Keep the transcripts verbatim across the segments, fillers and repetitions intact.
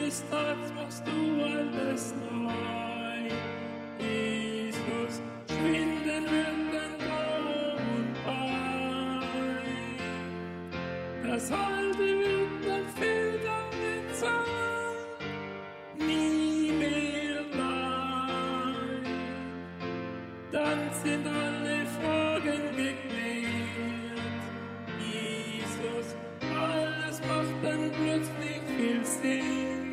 eines Tages machst du alles neu. Jesus, schwinden wird dein Grau und Bein. Das Alte wird dann vergangen sein, nie mehr nein. Dann sind alle Fragen geklärt. Jesus, alles macht dann plötzlich viel Sinn.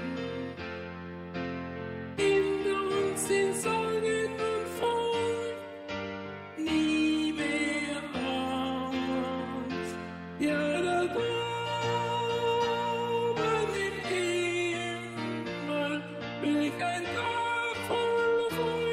Hinter uns sind Sorgen und Freud, nie mehr Angst. Ja, da droben im Himmel will ich ein Tag voller Freude.